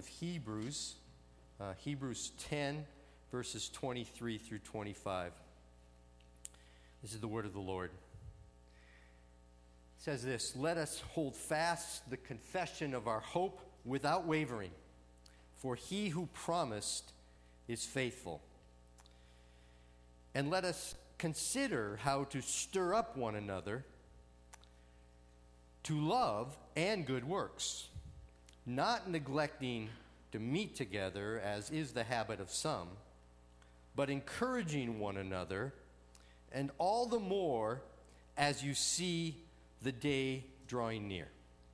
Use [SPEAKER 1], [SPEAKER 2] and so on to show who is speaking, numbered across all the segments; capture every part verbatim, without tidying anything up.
[SPEAKER 1] of Hebrews, uh, Hebrews ten, verses twenty-three through twenty-five. This is the word of the Lord. It says this, "Let us hold fast the confession of our hope without wavering, for he who promised is faithful. And let us consider how to stir up one another to love and good works, not neglecting to meet together, as is the habit of some, but encouraging one another, and all the more as you see the day drawing near."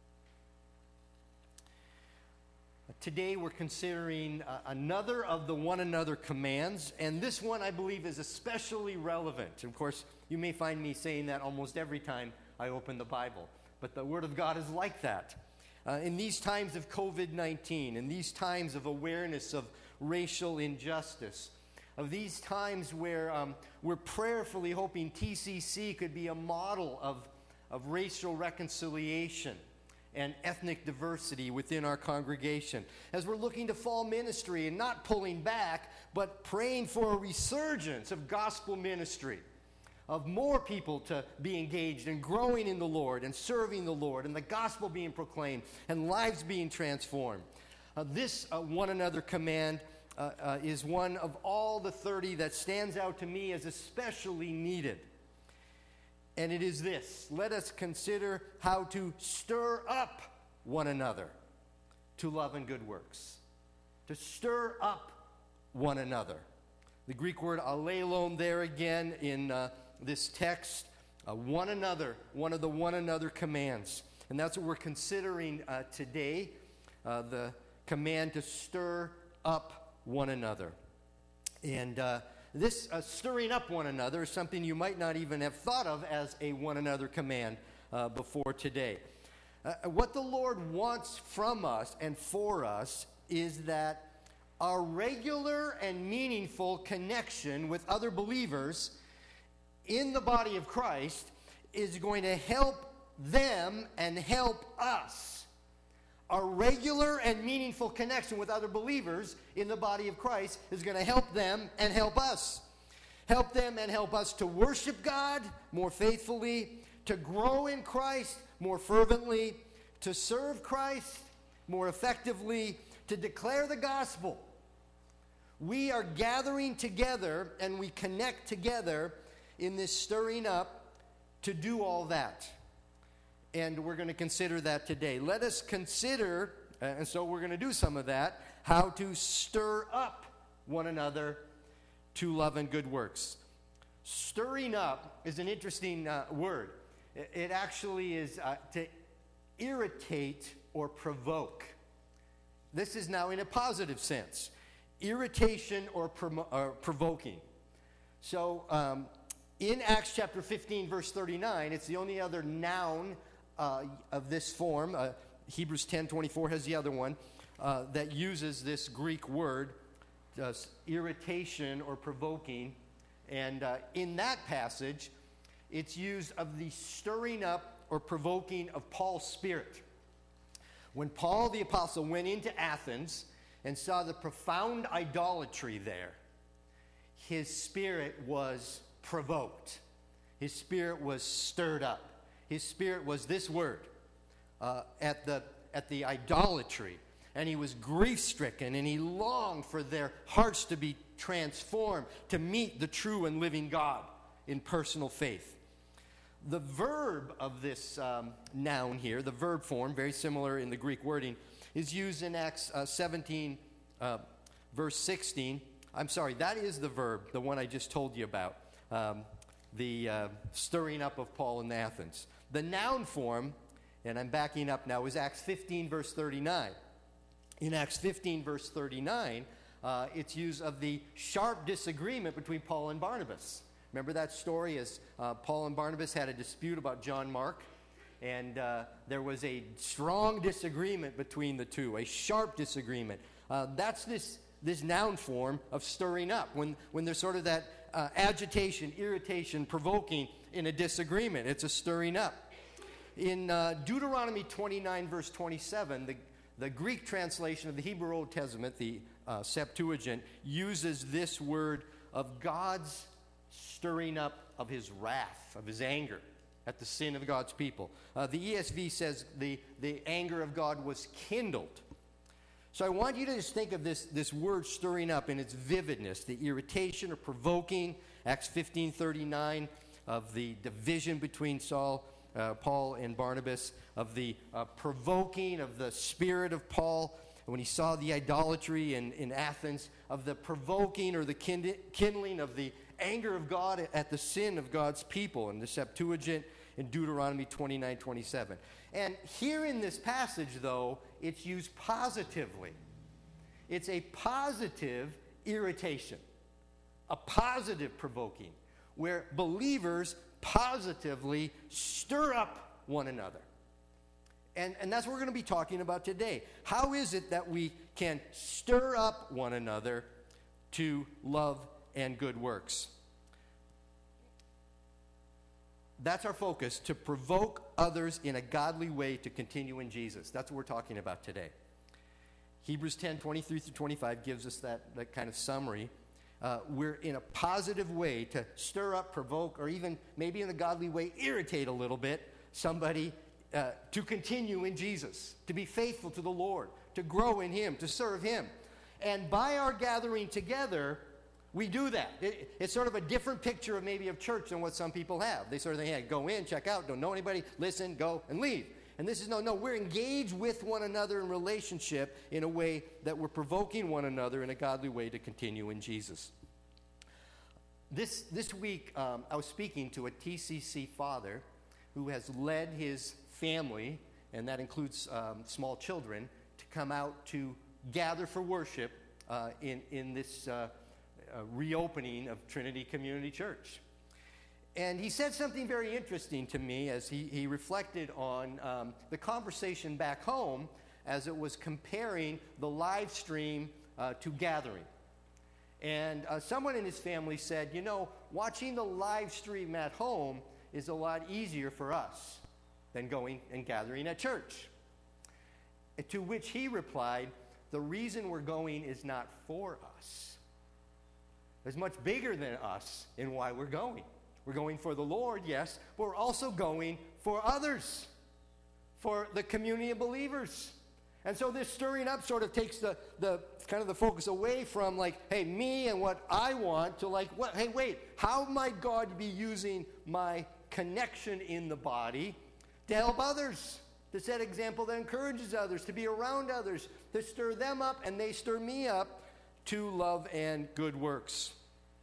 [SPEAKER 1] Today we're considering uh, another of the one another commands, and this one I believe is especially relevant. Of course, you may find me saying that almost every time I open the Bible, but the Word of God is like that. Uh, in these times of covid nineteen, in these times of awareness of racial injustice, of these times where um, we're prayerfully hoping T C C could be a model of, of racial reconciliation and ethnic diversity within our congregation, as we're looking to fall ministry and not pulling back, but praying for a resurgence of gospel ministry, of more people to be engaged and growing in the Lord and serving the Lord, and the gospel being proclaimed and lives being transformed. Uh, this uh, one another command uh, uh, is one of all the thirty that stands out to me as especially needed. And it is this: let us consider how to stir up one another to love and good works. To stir up one another. The Greek word alelon there again in uh, this text, uh, one another, one of the one another commands. And that's what we're considering uh, today, uh, the command to stir up one another. And uh, this uh, stirring up one another is something you might not even have thought of as a one another command uh, before today. Uh, what the Lord wants from us and for us is that our regular and meaningful connection with other believers in the body of Christ is going to help them and help us. Our regular and meaningful connection with other believers in the body of Christ is going to help them and help us. Help them and help us to worship God more faithfully, to grow in Christ more fervently, to serve Christ more effectively, to declare the gospel. We are gathering together and we connect together in this stirring up to do all that. And we're going to consider that today. Let us consider, and so we're going to do some of that, how to stir up one another to love and good works. Stirring up is an interesting uh, word. It actually is uh, to irritate or provoke. This is now in a positive sense. Irritation or, promo- or provoking. So um, in Acts chapter fifteen, verse thirty-nine, it's the only other noun uh, of this form. Uh, Hebrews ten twenty-four has the other one uh, that uses this Greek word, uh, irritation or provoking. And uh, in that passage, it's used of the stirring up or provoking of Paul's spirit. When Paul the apostle went into Athens and saw the profound idolatry there, his spirit was provoked. His spirit was stirred up. His spirit was this word, uh, at the at the idolatry. And he was grief-stricken, and he longed for their hearts to be transformed, to meet the true and living God in personal faith. The verb of this um, noun here, the verb form, very similar in the Greek wording, is used in Acts uh, seventeen, uh, verse sixteen. I'm sorry, that is the verb, the one I just told you about, um, the uh, stirring up of Paul in Athens. The noun form, and I'm backing up now, is Acts fifteen, verse thirty-nine. In Acts fifteen, verse thirty-nine, uh, it's used of the sharp disagreement between Paul and Barnabas. Remember that story as uh, Paul and Barnabas had a dispute about John Mark? And uh, there was a strong disagreement between the two, a sharp disagreement. Uh, that's this, this noun form of stirring up, when, when there's sort of that uh, agitation, irritation, provoking in a disagreement. It's a stirring up. In uh, Deuteronomy twenty-nine, verse twenty-seven, the, the Greek translation of the Hebrew Old Testament, the uh, Septuagint, uses this word of God's stirring up of his wrath, of his anger at the sin of God's people. Uh, the E S V says the, the anger of God was kindled. So I want you to just think of this, this word stirring up in its vividness, the irritation or provoking, Acts fifteen thirty-nine, of the division between Saul, uh, Paul and Barnabas, of the uh, provoking of the spirit of Paul when he saw the idolatry in, in Athens, of the provoking or the kind- kindling of the anger of God at the sin of God's people in the Septuagint in Deuteronomy twenty-nine twenty-seven. And here in this passage, though, it's used positively. It's a positive irritation, a positive provoking, where believers positively stir up one another. And, and that's what we're going to be talking about today. How is it that we can stir up one another to love and good works? That's our focus, to provoke others in a godly way to continue in Jesus. That's what we're talking about today. Hebrews ten twenty-three through twenty-five gives us that, that kind of summary. Uh, we're in a positive way to stir up, provoke, or even maybe in a godly way irritate a little bit somebody uh, to continue in Jesus, to be faithful to the Lord, to grow in Him, to serve Him. And by our gathering together, we do that. It, it's sort of a different picture of maybe of church than what some people have. They sort of think, hey, go in, check out, don't know anybody, listen, go, and leave. And this is no, no, we're engaged with one another in relationship in a way that we're provoking one another in a godly way to continue in Jesus. This, this week, um, I was speaking to a T C C father who has led his family, and that includes um, small children, to come out to gather for worship uh, in, in this uh, uh, reopening of Trinity Community Church. And he said something very interesting to me as he, he reflected on um, the conversation back home as it was comparing the live stream uh, to gathering. And uh, someone in his family said, you know, watching the live stream at home is a lot easier for us than going and gathering at church. And to which he replied, the reason we're going is not for us. It's much bigger than us in why we're going. We're going for the Lord, yes, but we're also going for others, for the community of believers. And so this stirring up sort of takes the, the kind of the focus away from like, hey, me and what I want to like, what? Hey, wait, how might God be using my connection in the body to help others, to set example that encourages others, to be around others, to stir them up and they stir me up to love and good works.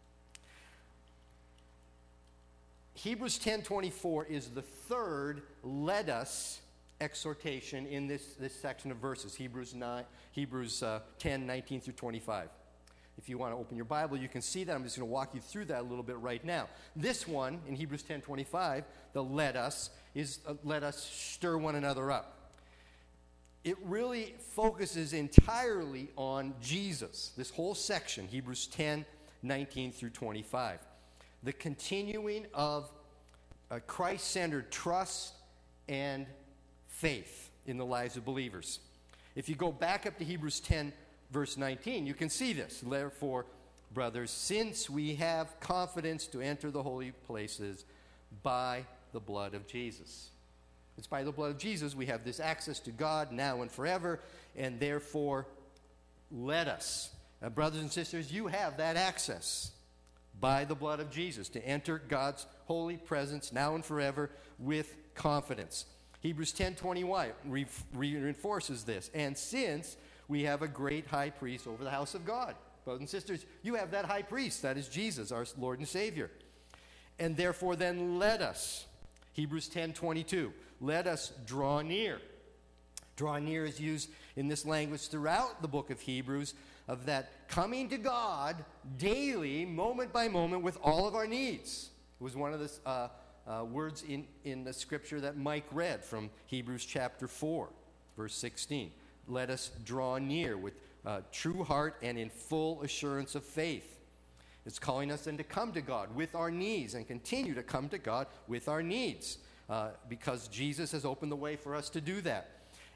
[SPEAKER 1] Hebrews ten twenty-four is the third let us exhortation in this, this section of verses, Hebrews nine, Hebrews uh, ten, nineteen through twenty-five. If you want to open your Bible, you can see that. I'm just going to walk you through that a little bit right now. This one, in Hebrews ten twenty-five, the let us, is uh, let us stir one another up. It really focuses entirely on Jesus, this whole section, Hebrews ten, nineteen through twenty-five. The continuing of uh, Christ-centered trust and faith in the lives of believers. If you go back up to Hebrews ten, verse nineteen, you can see this. Therefore, brothers, since we have confidence to enter the holy places by the blood of Jesus. It's by the blood of Jesus we have this access to God now and forever, and therefore, let us. Now, brothers and sisters, you have that access by the blood of Jesus to enter God's holy presence now and forever with confidence. Hebrews ten twenty-one re- reinforces this. And since we have a great high priest over the house of God, brothers and sisters, you have that high priest, that is Jesus, our Lord and Savior. And therefore then let us, Hebrews ten twenty-two, let us draw near. Draw near is used in this language throughout the book of Hebrews, of that coming to God daily, moment by moment, with all of our needs. It was one of the uh, uh, words in, in the scripture that Mike read from Hebrews chapter four, verse sixteen. Let us draw near with uh, true heart and in full assurance of faith. It's calling us then to come to God with our needs and continue to come to God with our needs uh, because Jesus has opened the way for us to do that.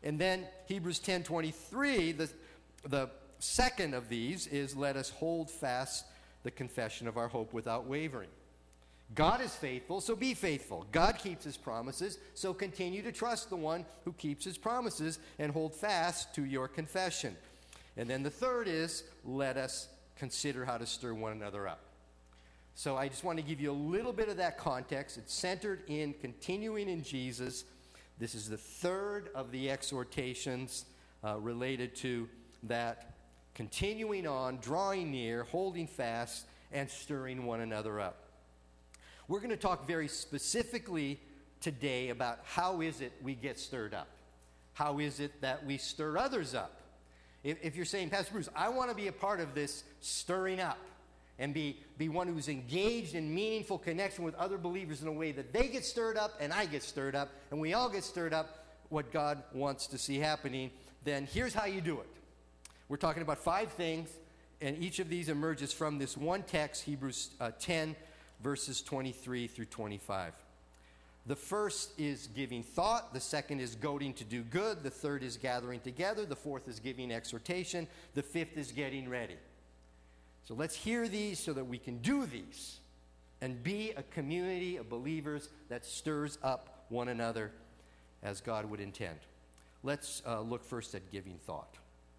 [SPEAKER 1] And then Hebrews ten twenty-three, the, the second of these is, let us hold fast the confession of our hope without wavering. God is faithful, so be faithful. God keeps his promises, so continue to trust the one who keeps his promises and hold fast to your confession. And then the third is, let us consider how to stir one another up. So I just want to give you a little bit of that context. It's centered in continuing in Jesus. This is the third of the exhortations uh, related to that, continuing on, drawing near, holding fast, and stirring one another up. We're going to talk very specifically today about how is it we get stirred up. How is it that we stir others up? If, if you're saying, Pastor Bruce, I want to be a part of this stirring up and be, be one who's engaged in meaningful connection with other believers in a way that they get stirred up and I get stirred up and we all get stirred up, what God wants to see happening, then here's how you do it. We're talking about five things, and each of these emerges from this one text, Hebrews uh, ten, verses twenty-three through twenty-five. The first is giving thought. The second is goading to do good. The third is gathering together. The fourth is giving exhortation. The fifth is getting ready. So let's hear these so that we can do these and be a community of believers that stirs up one another as God would intend. Let's uh, look first at giving thought.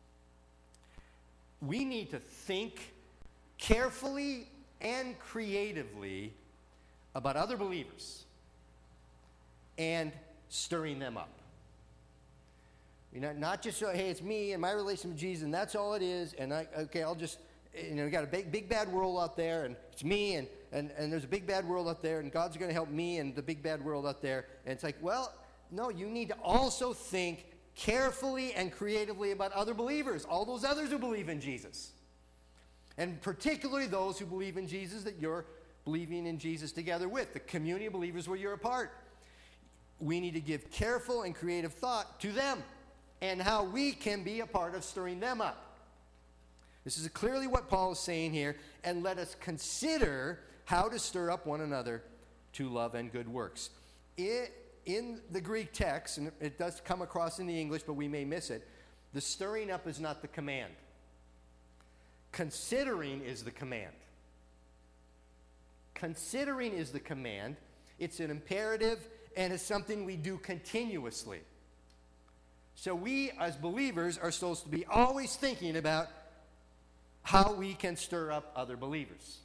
[SPEAKER 1] We need to think carefully and creatively about other believers and stirring them up. You know, not just, hey, it's me and my relation with Jesus, and that's all it is, and I, okay, I'll just, you know, we got a big, big bad world out there, and it's me, and, and, and there's a big bad world out there, and God's going to help me and the big bad world out there. And it's like, well, no, you need to also think carefully and creatively about other believers, all those others who believe in Jesus. And particularly those who believe in Jesus that you're believing in Jesus together with, the community of believers where you're a part. We need to give careful and creative thought to them and how we can be a part of stirring them up. This is clearly what Paul is saying here, and let us consider how to stir up one another to love and good works. It, in the Greek text, and it does come across in the English, but we may miss it, the stirring up is not the command. Considering is the command. Considering is the command. It's an imperative, and it's something we do continuously. So we, as believers, are supposed to be always thinking about how we can stir up other believers.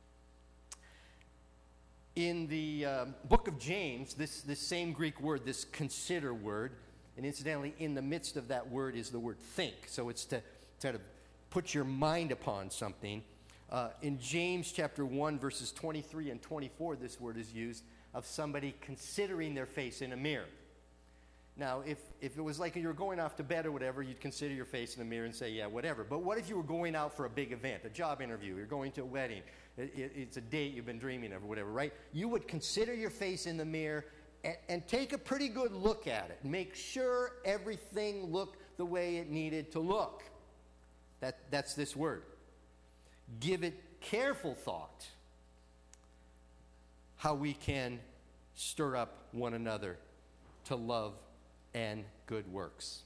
[SPEAKER 1] In the uh, book of James, this, this same Greek word, this consider word, and incidentally, in the midst of that word is the word think. So it's to sort of put your mind upon something. Uh, in James chapter one, verses twenty-three and twenty-four, this word is used of somebody considering their face in a mirror. Now, if, if it was like you were going off to bed or whatever, you'd consider your face in the mirror and say, yeah, whatever. But what if you were going out for a big event, a job interview, you're going to a wedding, it, it, it's a date you've been dreaming of or whatever, right? You would consider your face in the mirror and, and take a pretty good look at it. Make sure everything looked the way it needed to look. That, that's this word. Give it careful thought how we can stir up one another to love and good works.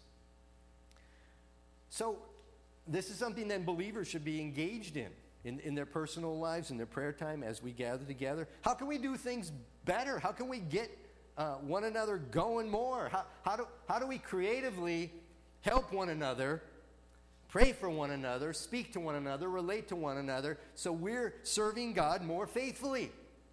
[SPEAKER 1] So this is something that believers should be engaged in, in, in their personal lives, in their prayer time as we gather together. How can we do things better? How can we get uh, one another going more? How, how, do, how do we creatively help one another, pray for one another, speak to one another, relate to one another, so we're serving God more faithfully?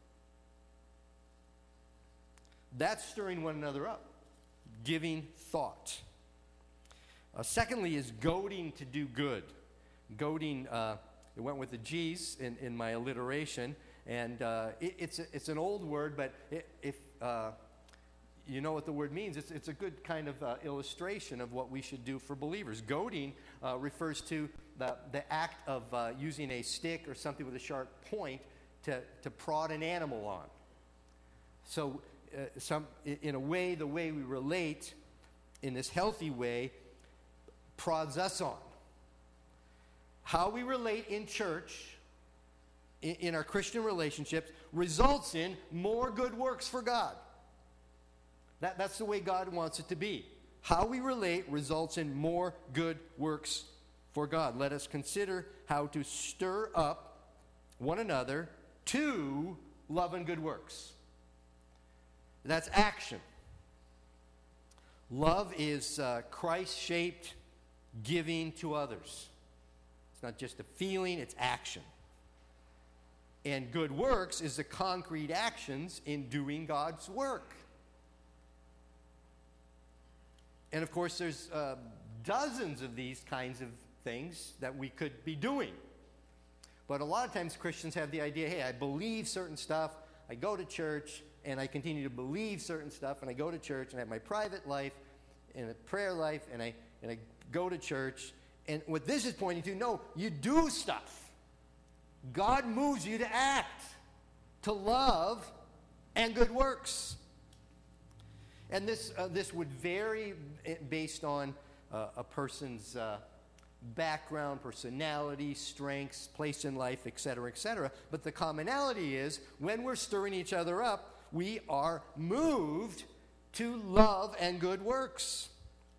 [SPEAKER 1] That's stirring one another up, giving thought. Uh, secondly is goading to do good. Goading, uh, it went with the G's in, in my alliteration, and uh, it, it's, a, it's an old word, but it, if uh, you know what the word means, it's, it's a good kind of uh, illustration of what we should do for believers. Goading uh, refers to the, the act of uh, using a stick or something with a sharp point to, to prod an animal on. So Uh, some, in a way, the way we relate in this healthy way prods us on. How we relate in church, in, in our Christian relationships, results in more good works for God. That, that's the way God wants it to be. how we relate results in more good works for God. Let us consider how to stir up one another to love and good works. That's action. Love is uh, Christ-shaped giving to others. It's not just a feeling, it's action. And good works is the concrete actions in doing God's work. And of course, there's uh, dozens of these kinds of things that we could be doing. But a lot of times Christians have the idea, hey, I believe certain stuff, I go to church, and I continue to believe certain stuff, and I go to church, and I have my private life, and a prayer life, and I and I go to church. And what this is pointing to, no, you do stuff. God moves you to act, to love, and good works. And this uh, this would vary based on uh, a person's uh, background, personality, strengths, place in life, et cetera, et cetera. But the commonality is when we're stirring each other up, we are moved to love and good works.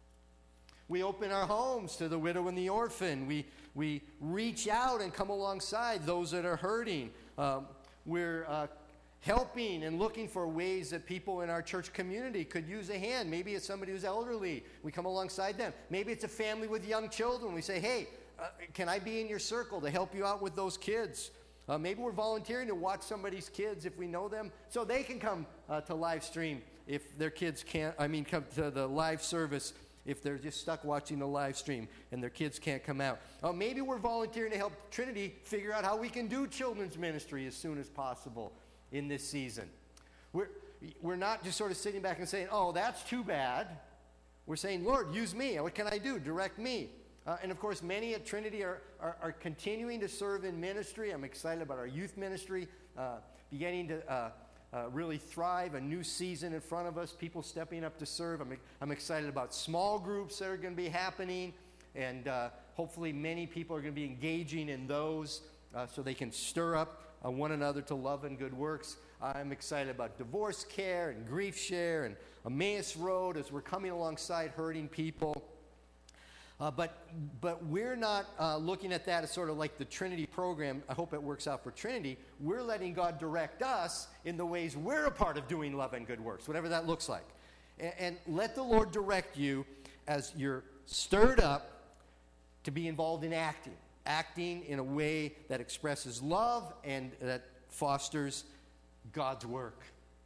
[SPEAKER 1] We open our homes to the widow and the orphan. We, we reach out and come alongside those that are hurting. Um, we're uh, helping and looking for ways that people in our church community could use a hand. Maybe it's somebody who's elderly. We come alongside them. Maybe it's a family with young children. We say, hey, uh, can I be in your circle to help you out with those kids? Uh, maybe we're volunteering to watch somebody's kids if we know them, so they can come uh, to live stream if their kids can't, I mean, come to the live service if they're just stuck watching the live stream and their kids can't come out. Uh, maybe we're volunteering to help Trinity figure out how we can do children's ministry as soon as possible in this season. We're, we're not just sort of sitting back and saying, oh, that's too bad. We're saying, Lord, use me. What can I do? Direct me. Uh, and of course, many at Trinity are, are, are continuing to serve in ministry. I'm excited about our youth ministry uh, beginning to uh, uh, really thrive, a new season in front of us, people stepping up to serve. I'm, I'm excited about small groups that are going to be happening, and uh, hopefully many people are going to be engaging in those uh, so they can stir up uh, one another to love and good works. I'm excited about divorce care and grief share and Emmaus Road as we're coming alongside hurting people. Uh, but but we're not uh, looking at that as sort of like the Trinity program. I hope it works out for Trinity. We're letting God direct us in the ways we're a part of doing love and good works, whatever that looks like. And, and let the Lord direct you as you're stirred up to be involved in acting. Acting in a way that expresses love and that fosters God's work.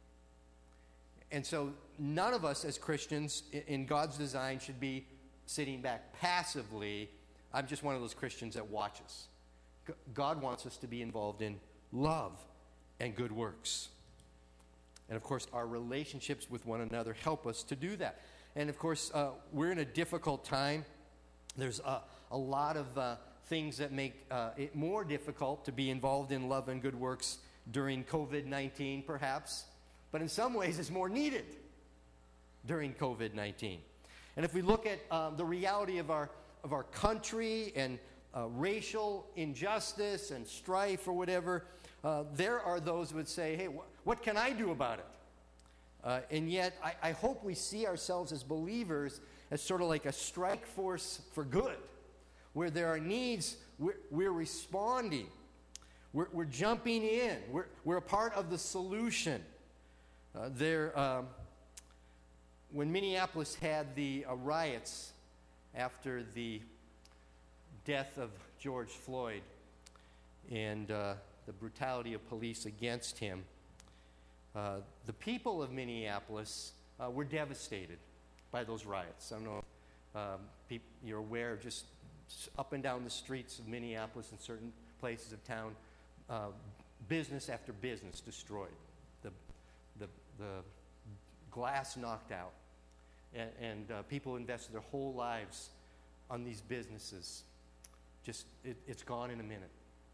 [SPEAKER 1] And so none of us as Christians in God's design should be sitting back passively. I'm just one of those Christians that watches. God wants us to be involved in love and good works. And of course, our relationships with one another help us to do that. And of course, uh, we're in a difficult time. There's a, a lot of uh, things that make uh, it more difficult to be involved in love and good works during covid nineteen, perhaps. But in some ways, it's more needed during covid nineteen. And if we look at um, the reality of our of our country and uh, racial injustice and strife or whatever, uh, there are those who would say, hey, wh- what can I do about it? Uh, and yet, I, I hope we see ourselves as believers as sort of like a strike force for good, where there are needs, we're, we're responding. We're, we're jumping in. We're, we're a part of the solution. Uh, there... Um, When Minneapolis had the uh, riots after the death of George Floyd and uh, the brutality of police against him, uh, the people of Minneapolis uh, were devastated by those riots. I don't know if um, peop- you're aware of just up and down the streets of Minneapolis and certain places of town, uh, business after business destroyed, the, the, the glass knocked out. And, and uh, people invested their whole lives on these businesses. Just, it, it's gone in a minute.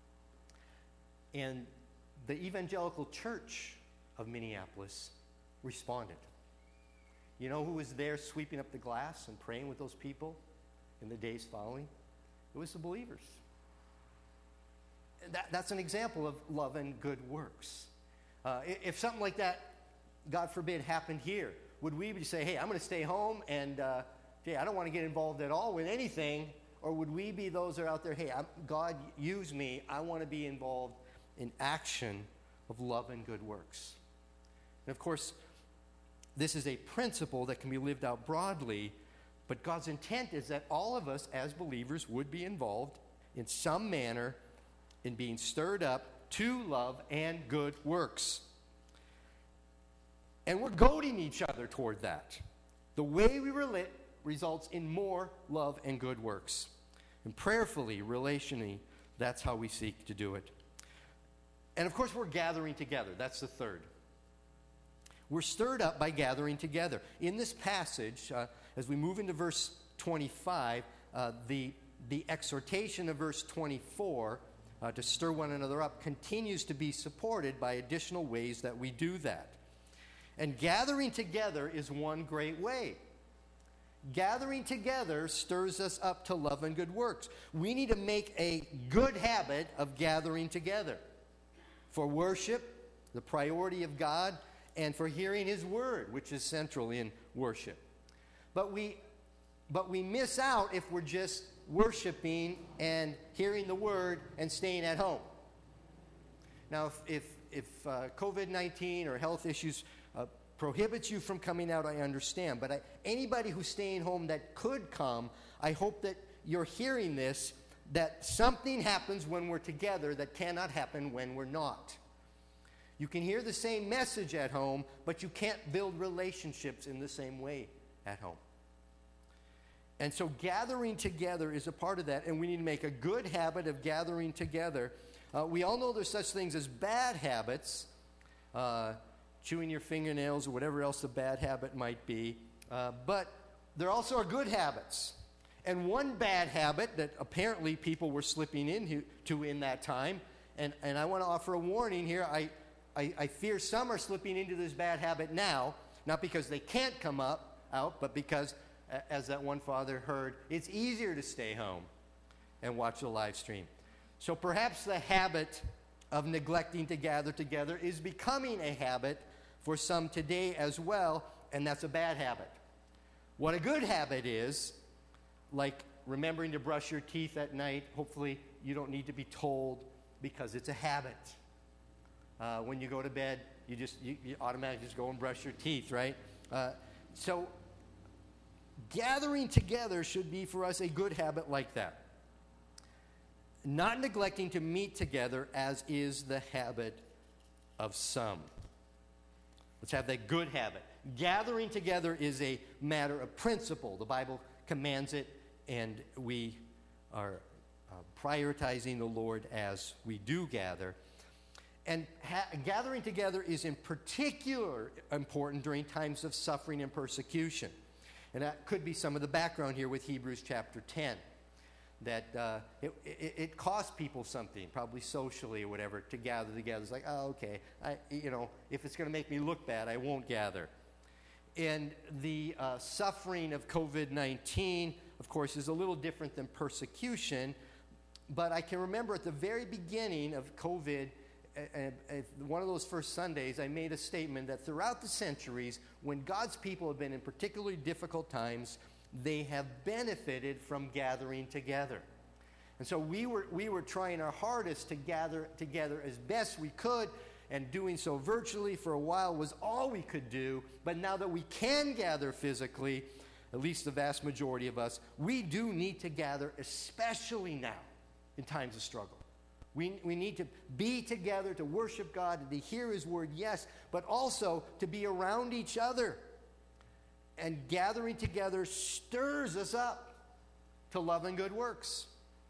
[SPEAKER 1] And the evangelical church of Minneapolis responded. You know who was there sweeping up the glass and praying with those people in the days following? It was the believers. That, that's an example of love and good works. Uh, if something like that, God forbid, happened here, would we say, hey, I'm going to stay home and, uh, hey, I don't want to get involved at all with anything? Or would we be those that are out there, hey, I'm, God, use me. I want to be involved in action of love and good works. And of course, this is a principle that can be lived out broadly, but God's intent is that all of us as believers would be involved in some manner in being stirred up to love and good works. And we're goading each other toward that. The way we relate results in more love and good works. And prayerfully, relationally, that's how we seek to do it. And of course, we're gathering together. That's the third. We're stirred up by gathering together. In this passage, uh, as we move into verse twenty-five, uh, the, the exhortation of verse twenty-four uh, to stir one another up continues to be supported by additional ways that we do that. And gathering together is one great way. Gathering together stirs us up to love and good works. We need to make a good habit of gathering together for worship, the priority of God, and for hearing His Word, which is central in worship. But we, but we miss out if we're just worshiping and hearing the Word and staying at home. Now, if, if, if uh, covid nineteen or health issues uh, prohibits you from coming out, I understand. But I, anybody who's staying home that could come, I hope that you're hearing this, that something happens when we're together that cannot happen when we're not. You can hear the same message at home, but you can't build relationships in the same way at home. And so gathering together is a part of that, and we need to make a good habit of gathering together. Uh, we all know there's such things as bad habits, uh, chewing your fingernails or whatever else the bad habit might be, uh, but there also are good habits. And one bad habit that apparently people were slipping into in that time, and, and I want to offer a warning here, I I, I fear some are slipping into this bad habit now, not because they can't come up out, but because, as that one father heard, it's easier to stay home and watch the live stream. So perhaps the habit of neglecting to gather together is becoming a habit for some today as well, and that's a bad habit. What a good habit is, like remembering to brush your teeth at night, hopefully you don't need to be told because it's a habit. Uh, when you go to bed, you just you, you automatically just go and brush your teeth, right? Uh, so gathering together should be for us a good habit like that. Not neglecting to meet together as is the habit of some. Let's have that good habit. Gathering together is a matter of principle. The Bible commands it, and we are uh, prioritizing the Lord as we do gather. And ha- gathering together is in particular important during times of suffering and persecution. And that could be some of the background here with Hebrews chapter ten. That uh, it, it, it costs people something, probably socially or whatever, to gather together. It's like, oh, okay, I, you know, if it's going to make me look bad, I won't gather. And the uh, suffering of covid nineteen, of course, is a little different than persecution. But I can remember at the very beginning of COVID, And one of those first Sundays, I made a statement that throughout the centuries, when God's people have been in particularly difficult times, they have benefited from gathering together. And so we were we were trying our hardest to gather together as best we could, and doing so virtually for a while was all we could do. But now that we can gather physically, at least the vast majority of us, we do need to gather, especially now in times of struggle. We, we need to be together to worship God and to hear His Word, yes, but also to be around each other. And gathering together stirs us up to love and good works.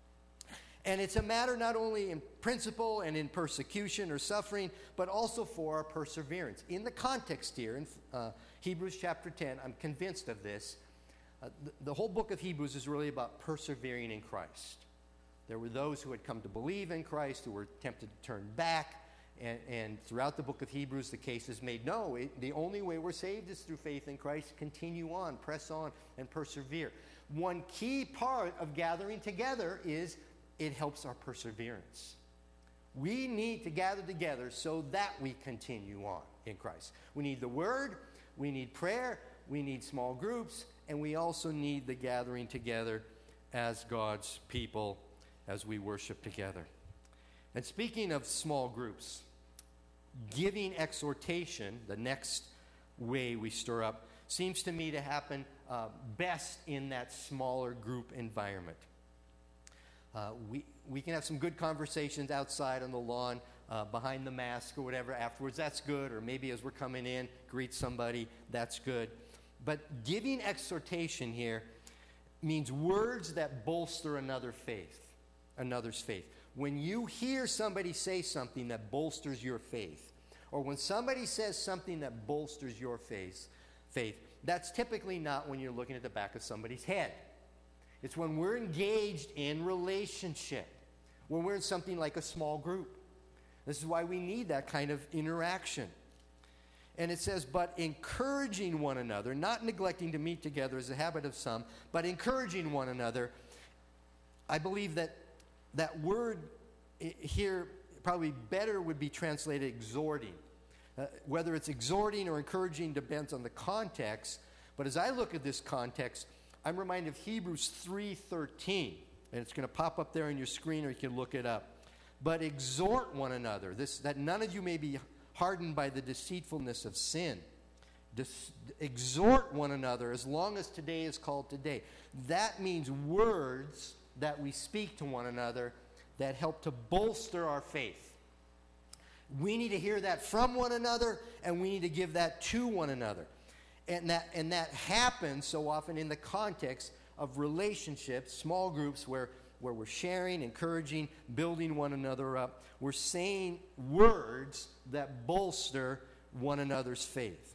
[SPEAKER 1] And it's a matter not only in principle and in persecution or suffering, but also for our perseverance. In the context here, in uh, Hebrews chapter ten, I'm convinced of this. Uh, the, the whole book of Hebrews is really about persevering in Christ. There were those who had come to believe in Christ, who were tempted to turn back. And, and throughout the book of Hebrews, the case is made, no, it, the only way we're saved is through faith in Christ. Continue on, press on, and persevere. One key part of gathering together is it helps our perseverance. We need to gather together so that we continue on in Christ. We need the Word, we need prayer, we need small groups, and we also need the gathering together as God's people as we worship together. And speaking of small groups, giving exhortation, the next way we stir up, seems to me to happen uh, best in that smaller group environment. Uh, we, we can have some good conversations outside on the lawn, uh, behind the mask or whatever afterwards. That's good. Or maybe as we're coming in, greet somebody. That's good. But giving exhortation here means words that bolster another faith, another's faith. When you hear somebody say something that bolsters your faith, or when somebody says something that bolsters your faith, faith, that's typically not when you're looking at the back of somebody's head. It's when we're engaged in relationship, when we're in something like a small group. This is why we need that kind of interaction. And it says, but encouraging one another, not neglecting to meet together as a habit of some, but encouraging one another. I believe that that word here probably better would be translated exhorting. Uh, whether it's exhorting or encouraging depends on the context. But as I look at this context, I'm reminded of Hebrews three thirteen. And it's going to pop up there on your screen, or you can look it up. But exhort one another, this, that none of you may be hardened by the deceitfulness of sin. Dis- exhort one another as long as today is called today. That means words that we speak to one another that help to bolster our faith. We need to hear that from one another, and we need to give that to one another. And that, and that happens so often in the context of relationships, small groups where, where we're sharing, encouraging, building one another up. We're saying words that bolster one another's faith.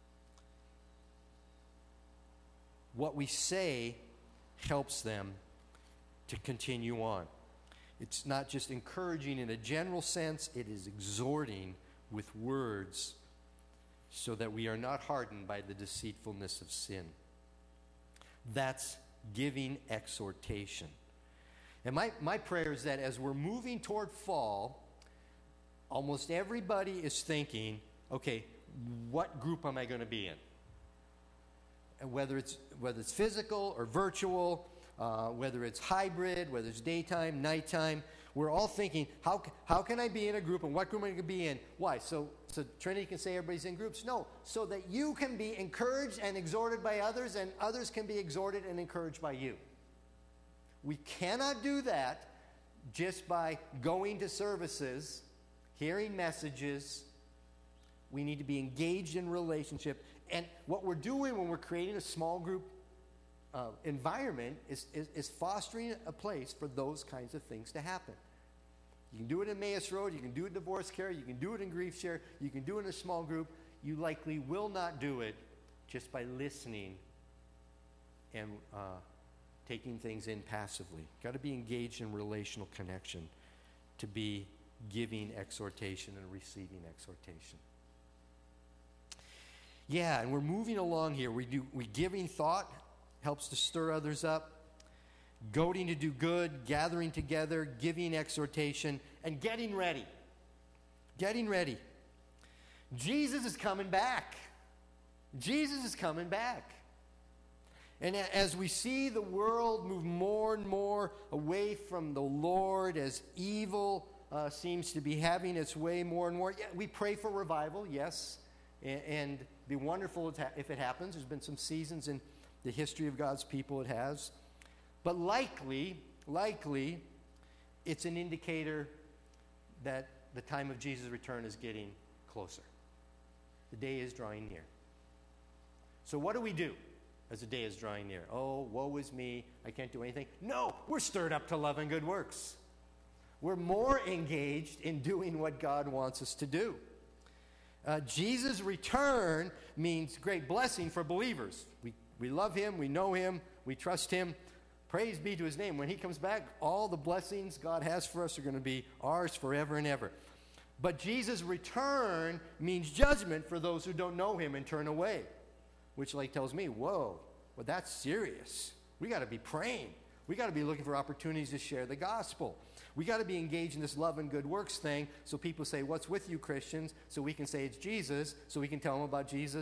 [SPEAKER 1] What we say helps them to continue on. It's not just encouraging in a general sense, it is exhorting with words so that we are not hardened by the deceitfulness of sin. That's giving exhortation. And my, my prayer is that as we're moving toward fall, almost everybody is thinking, okay, what group am I going to be in? And whether it's, whether it's physical or virtual, uh, whether it's hybrid, whether it's daytime, nighttime, we're all thinking, how, how can I be in a group, and what group am I going to be in? Why? So, so Trinity can say everybody's in groups? No, so that you can be encouraged and exhorted by others, and others can be exhorted and encouraged by you. We cannot do that just by going to services, hearing messages. We need to be engaged in relationship. And what we're doing when we're creating a small group uh, environment is, is, is fostering a place for those kinds of things to happen. You can do it in Emmaus Road. You can do it in divorce care. You can do it in grief share. You can do it in a small group. You likely will not do it just by listening and uh, taking things in passively. Got to be engaged in relational connection to be giving exhortation and receiving exhortation. Yeah, and we're moving along here. We do we giving thought helps to stir others up. Goading to do good, gathering together, giving exhortation, and getting ready. Getting ready. Jesus is coming back. Jesus is coming back. And as we see the world move more and more away from the Lord, as evil uh, seems to be having its way more and more, yeah, we pray for revival, yes, and, and be wonderful if it happens. There's been some seasons in the history of God's people it has. But likely, likely, it's an indicator that the time of Jesus' return is getting closer. The day is drawing near. So what do we do as the day is drawing near? Oh, woe is me, I can't do anything. No, we're stirred up to love and good works. We're more engaged in doing what God wants us to do. Uh, Jesus' return means great blessing for believers. We, we love him, we know him, we trust him. Praise be to his name. When he comes back, all the blessings God has for us are going to be ours forever and ever. But Jesus' return means judgment for those who don't know him and turn away. Which like tells me, whoa, well that's serious. We got to be praying. We got to be looking for opportunities to share the gospel. We got to be engaged in this love and good works thing so people say, what's with you Christians? So we can say it's Jesus, so we can tell them about Jesus.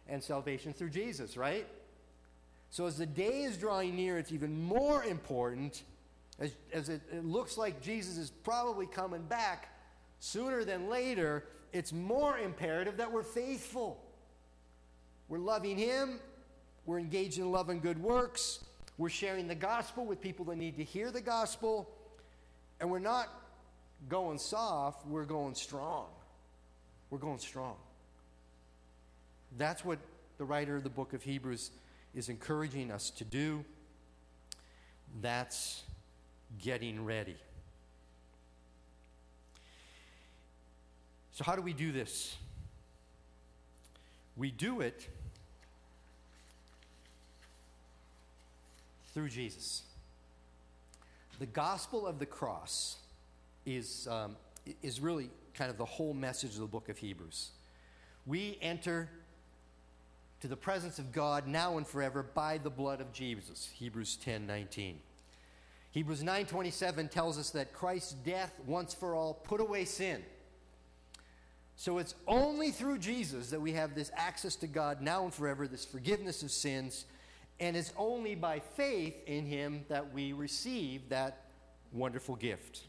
[SPEAKER 1] and salvation through Jesus, right? So as the day is drawing near, it's even more important, as, as it, it looks like Jesus is probably coming back sooner than later, it's more imperative that we're faithful. We're loving Him. We're engaged in love and good works. We're sharing the gospel with people that need to hear the gospel. And we're not going soft, we're going strong. We're going strong. That's what the writer of the book of Hebrews is encouraging us to do. That's getting ready. So how do we do this? We do it through Jesus. The gospel of the cross is, um, is really kind of the whole message of the book of Hebrews. We enter to the presence of God now and forever by the blood of Jesus, Hebrews ten nineteen. Hebrews nine twenty-seven tells us that Christ's death once for all put away sin. So it's only through Jesus that we have this access to God now and forever, this forgiveness of sins, and it's only by faith in Him that we receive that wonderful gift.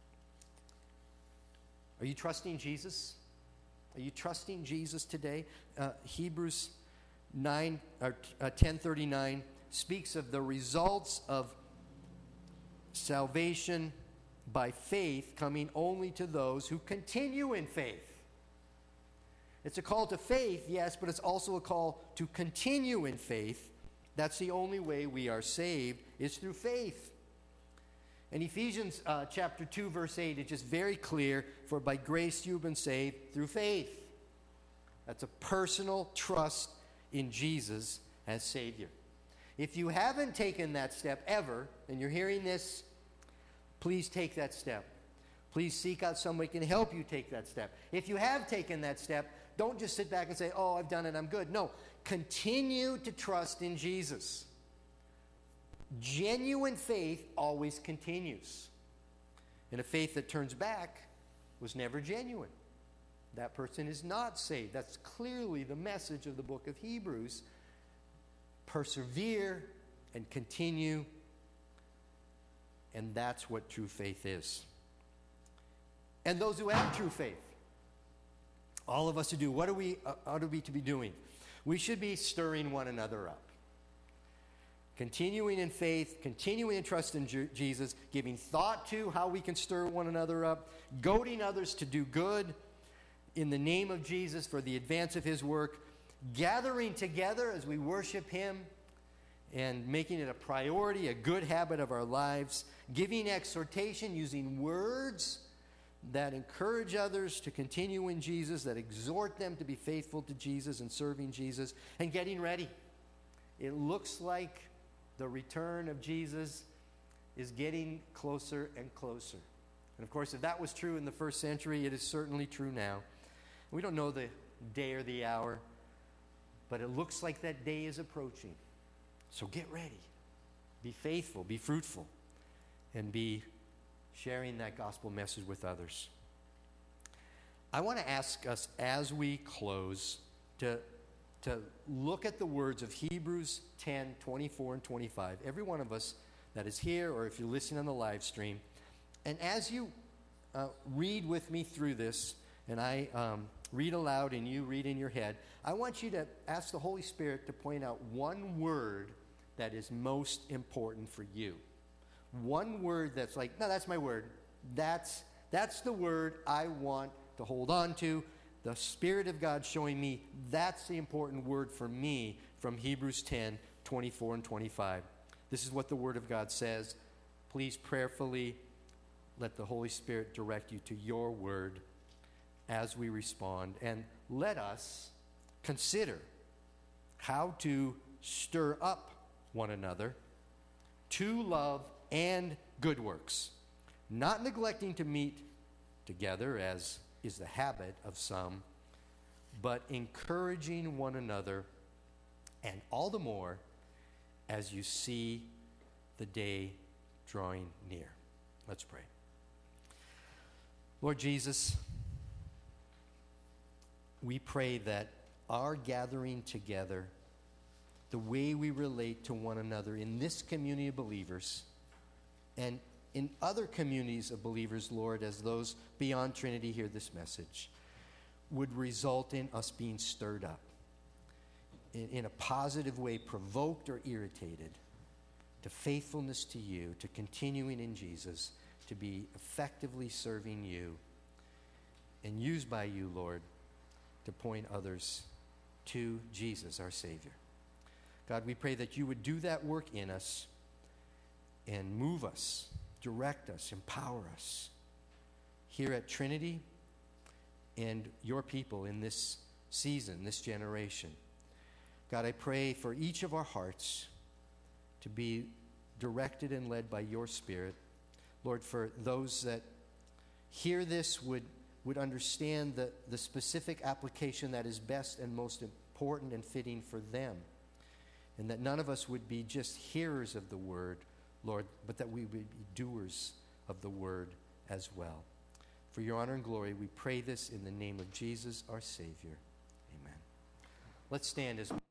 [SPEAKER 1] Are you trusting Jesus? Are you trusting Jesus today? Uh, Hebrews nine or uh, ten thirty-nine speaks of the results of salvation by faith coming only to those who continue in faith. It's a call to faith, yes, but it's also a call to continue in faith. That's the only way we are saved, is through faith. In Ephesians uh, chapter two, verse eight, it's just very clear, for by grace you've been saved through faith. That's a personal trust in Jesus as Savior. If you haven't taken that step ever, and you're hearing this, please take that step. Please seek out somebody who can help you take that step. If you have taken that step, don't just sit back and say, oh, I've done it, I'm good. No, continue to trust in Jesus. Genuine faith always continues. And a faith that turns back was never genuine. That person is not saved. That's clearly the message of the book of Hebrews. Persevere and continue. And that's what true faith is. And those who have true faith, all of us who do, what are we, uh, ought we to be doing? We should be stirring one another up. Continuing in faith, continuing in trust in Ju- Jesus, giving thought to how we can stir one another up, goading others to do good in the name of Jesus for the advance of His work, gathering together as we worship Him and making it a priority, a good habit of our lives, giving exhortation using words that encourage others to continue in Jesus, that exhort them to be faithful to Jesus and serving Jesus, and getting ready. It looks like the return of Jesus is getting closer and closer. And of course, if that was true in the first century, it is certainly true now. We don't know the day or the hour, but it looks like that day is approaching. So get ready. Be faithful, be fruitful, and be sharing that gospel message with others. I want to ask us as we close to, to look at the words of Hebrews ten, twenty-four and twenty-five. Every one of us that is here, or if you're listening on the live stream, and as you uh, read with me through this, and I um, read aloud and you read in your head, I want you to ask the Holy Spirit to point out one word that is most important for you. One word that's like, no, that's my word. That's, that's the word I want to hold on to. The Spirit of God showing me that's the important word for me from Hebrews ten, twenty-four and twenty-five. This is what the Word of God says. Please prayerfully let the Holy Spirit direct you to your word as we respond. And let us consider how to stir up one another to love and good works, not neglecting to meet together as is the habit of some, but encouraging one another, and all the more as you see the day drawing near. Let's pray. Lord Jesus, we pray that our gathering together, the way we relate to one another in this community of believers and in other communities of believers, Lord, as those beyond Trinity hear this message, would result in us being stirred up in, in a positive way, provoked or irritated, to faithfulness to you, to continuing in Jesus, to be effectively serving you and used by you, Lord, to point others to Jesus, our Savior. God, we pray that you would do that work in us and move us, direct us, empower us here at Trinity and your people in this season, this generation. God, I pray for each of our hearts to be directed and led by your Spirit. Lord, for those that hear this would, would understand the, the specific application that is best and most important and fitting for them. And that none of us would be just hearers of the word, Lord, but that we would be doers of the word as well. For your honor and glory, we pray this in the name of Jesus, our Savior. Amen. Let's stand as we